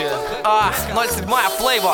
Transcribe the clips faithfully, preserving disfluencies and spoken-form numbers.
А, ноль семь флейва.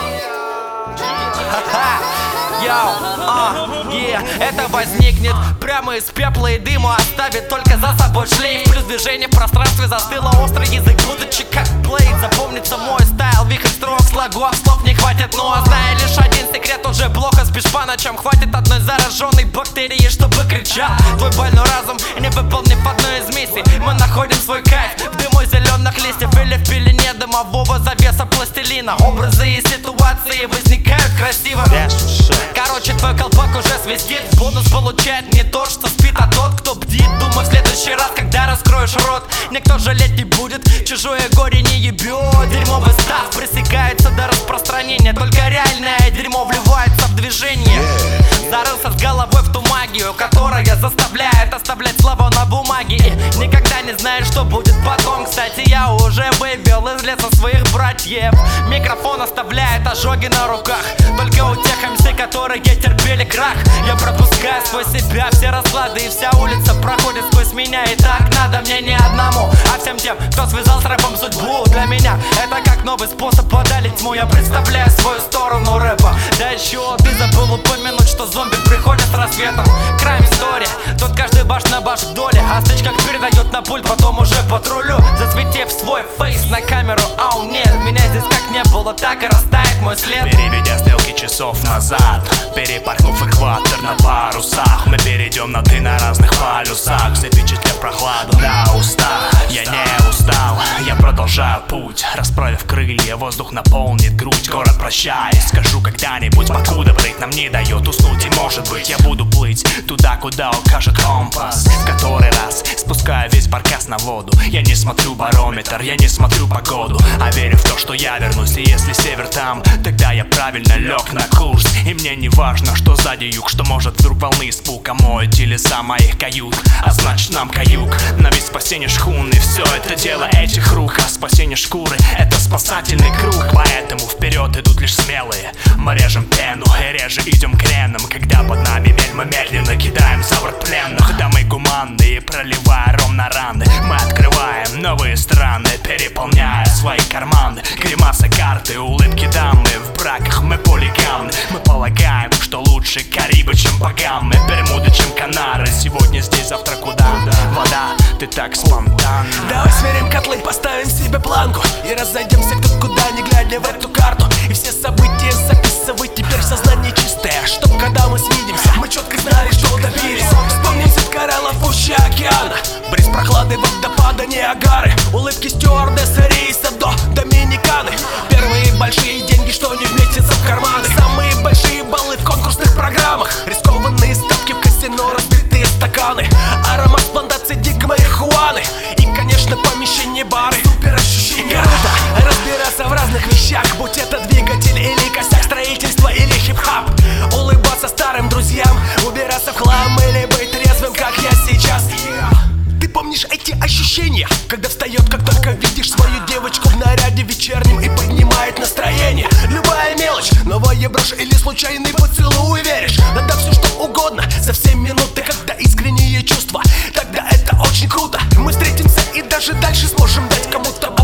Йоу, а, yeah. Это возникнет прямо из пепла и дыма, оставит только за собой шлейф. Плюс движение в пространстве застыло, острый язык будучи как блейд. Запомнится мой стайл, вихрь строк, слогов, слов не хватит. Но зная лишь один секрет, уже плохо спишь по ночам. Хватит одной зараженной бактерии, чтобы кричал твой больной разум, не выполнив одной из миссий. Мы находим свой кайф в дыму зеленых листьев или в пелене дымового завеса пластилина. Образы и ситуации возникают красиво. Короче, твой колпак уже свистит. Бонус получает не тот, что спит, а тот, кто бдит. Думаю, в следующий раз, когда раскроешь рот, никто жалеть не будет, чужое горе не ебет. Дерьмовый став пресекается до распространения. Только реальное дерьмо вливается в движение. Зарылся с головой в ту магию, которая заставляет оставлять слова на бумаге. И никогда не знаешь, что будет потом. Кстати, я уже вывел из леса своих братьев. Микрофон оставляет ожоги на руках. Только у тех эм си, которые терпели крах. Я пропускаю сквозь себя все расклады, и вся улица проходит сквозь меня. И так надо мне не одному, а всем тем, кто связал с рэпом судьбу. Для меня это как новый способ одолеть тьму. Я представляю свою сторону рэпа. Да еще ты забыл упомянуть, что зомби приходят с рассветом. Крайм история, тут каждый баш на баш в доле. А стычках передает на пульт, потом уже патрулю, засветив свой фейс на камеру. Ау, нет, меня здесь как не было, так и растает мой след. Переведя стрелки часов назад, перепорхнув экватор на парусах, мы перейдем на ты на разных полюсах, запечатлев прохладу на устах. Я не устал, я продолжаю путь, расправив крылья, воздух наполнит грудь. Город, прощай, скажу когда-нибудь, покуда брейк нам не дает уснуть. И может быть я буду плыть туда, куда укажет компас. В который раз спускаю весь баркас на воду. Я не смотрю барометр, я не смотрю погоду, а верю в то, что я вернусь. И если север там, тогда я правильно лег на курс. И мне не важно, что сзади юг, что может вдруг волны испуг омоют телеса моих кают. А значит нам каюк, на ведь спасение шхуны. Все это дело этих рук, а спасение шкуры — это спасательный круг. Поэтому вперед идут лишь смелые. Мы режем пену и реже идем креном. Когда под нами мель, мы медленно кидаем за борт пленных. Да мы гуманные, проливая ром на раны, мы открываем новые страны, переполняя свои карманы. Гримасы, карты, улыбки дамы, в браках мы полигамны. Мы полагаем, что лучше Карибы, чем Багамы, Бермуды, чем Канары. Сегодня здесь, завтра куда? Вода, ты так спонтанна. Давай сверим котлы, поставим себе планку и разойдемся кто куда, не глядя в эту карту. И все события записывай теперь в сознании чистое, чтоб когда мы свидимся, мы четко знали, что добились. Вспомним цвет кораллов в ущелье океана, бриз прохлады водопада Ниагары, улыбки стюардессы рейса до Доминиканы. Первые большие деньги, что не вместятся в карманы. Самые большие баллы в конкурсных программах, рискованные ставки в казино, разбитые стаканы, аромат плантации дикой марихуаны и, конечно, помещение бары. Супер ощущение. Круто разбираться в разных вещах, будь это двигатель или косяк, строительство или хип-хап. Улыбаться старым друзьям, убираться в хлам или быть трезвым, как я сейчас. Ты помнишь эти ощущения, когда встает, как только видишь свою девочку в наряде вечернем и поднимает настроение? Любая мелочь, новая брошь или случайный поцелуй, веришь? Надо все что угодно, за все минуты, когда искренние чувства. Тогда это очень круто, мы встретимся и даже дальше сможем дать кому-то